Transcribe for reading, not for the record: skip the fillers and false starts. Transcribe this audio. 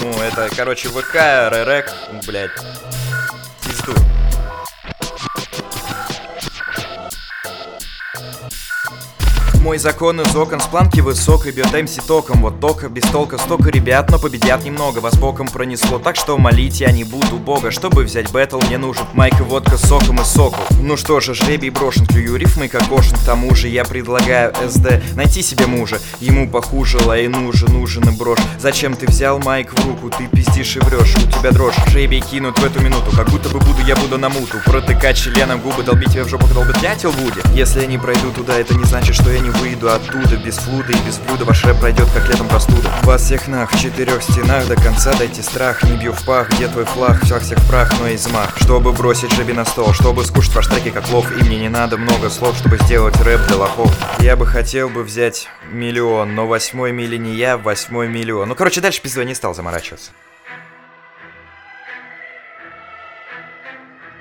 Ну, это, короче, ВК, РРЭК, блядь, пизду. Мой закон из окон с планки высокой бьет МС током. Вот тока, без толка, столько ребят, но победят немного. Вас боком пронесло, так что молить я не буду бога. Чтобы взять бэтл, мне нужен майка, водка с соком и сокол. Ну что же, жребий брошен, клюю рифмы как кошен. К тому же я предлагаю СД найти себе мужа. Ему похуже, лай нужен и брошь. Зачем ты взял майк в руку, ты пиздишь и врешь. У тебя дрожь, жребий кинут в эту минуту. Как будто бы я буду на муту. Протыкать членом губы, долбить тебя в жопу, долбить дятел будет. Если я не пройду туда, это не значит, что я не выйду оттуда. Без флуда и без блюда ваш рэп пройдет, как летом простуда. Вас всех нах в 4 стенах, до конца дайте страх. Не бью в пах, где твой флаг, всех в прах, но измах. Чтобы бросить жеби на стол, чтобы скушать ваш треки как лов. И мне не надо много слов, чтобы сделать рэп для лохов. Я бы хотел взять миллион, но 8-й мили не я, 8-й миллион. Ну короче, дальше пиздой не стал заморачиваться.